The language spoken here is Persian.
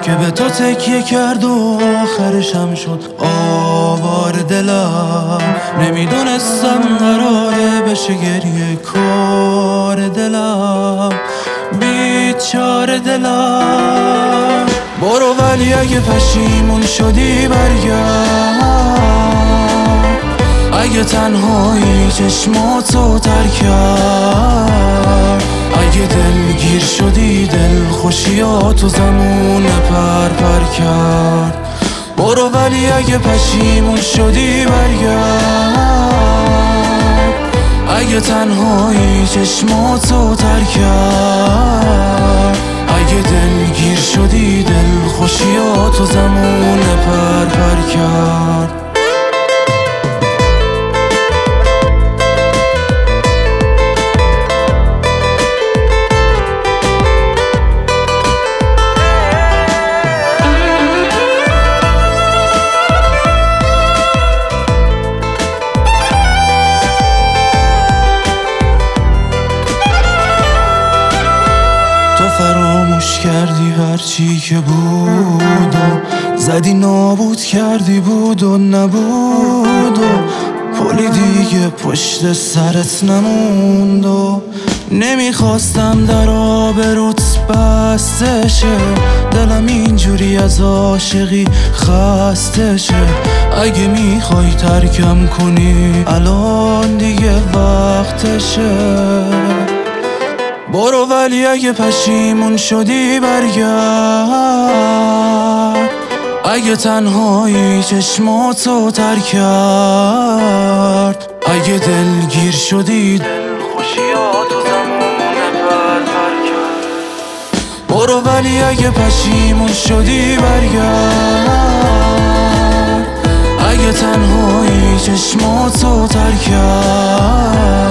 که به تو تکیه کرد و آخرشم شد آوار دلم. نمیدونستم قراره بشه گریه کار دلم، بیچاره دلم. برو ولی اگه پشیمون شدی برگرد، اگه تنهایی چشماتو تر کرد، اگه دلگیر شدی دل خوشیاتو زمون پر پر کرد. برو ولی اگه پشیمون شدی برگرد، اگه تنهایی چشماتو تر کرد، اگه دلگیر شدی دل خوشیاتو زمون پر پر کرد. فراموش کردی هرچی که بود و زدی نابود کردی بود و نبود و پلی دیگه پشت سرت نموند و نمیخواستم در آبروت بسته شه، دلم اینجوری از عاشقی خسته شه. اگه میخوای ترکم کنی الان دیگه وقتشه. برو ولی اگه پشیمون شدی برگرد، اگه تنهایی چشماتو تر کرد، اگه دلگیر شدی دل خوشیاتو زمون پر پر کرد. برو ولی اگه پشیمون شدی برگرد، اگه تنهایی چشماتو تر کرد،